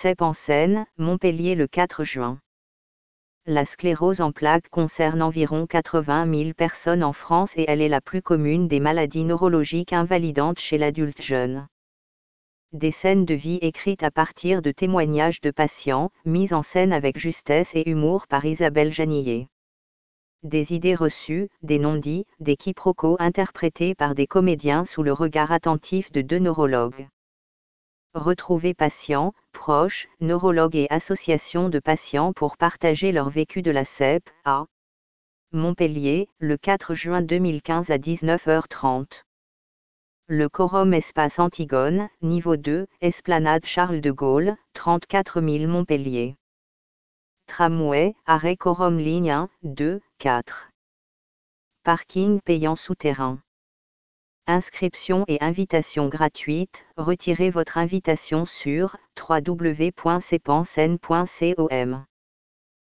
CEP en Seine, Montpellier le 4 juin. La sclérose en plaques concerne environ 80 000 personnes en France et elle est la plus commune des maladies neurologiques invalidantes chez l'adulte jeune. Des scènes de vie écrites à partir de témoignages de patients, mises en scène avec justesse et humour par Isabelle Janillet. Des idées reçues, des non-dits, des quiproquos interprétés par des comédiens sous le regard attentif de deux neurologues. Retrouvez patients, proches, neurologues et associations de patients pour partager leur vécu de la CEP, à Montpellier, le 4 juin 2015 à 19h30. Le Quorum Espace Antigone, niveau 2, Esplanade Charles de Gaulle, 34 000 Montpellier. Tramway, arrêt Quorum ligne 1, 2, 4. Parking payant souterrain. Inscription et invitation gratuite, retirez votre invitation sur www.cepansene.com.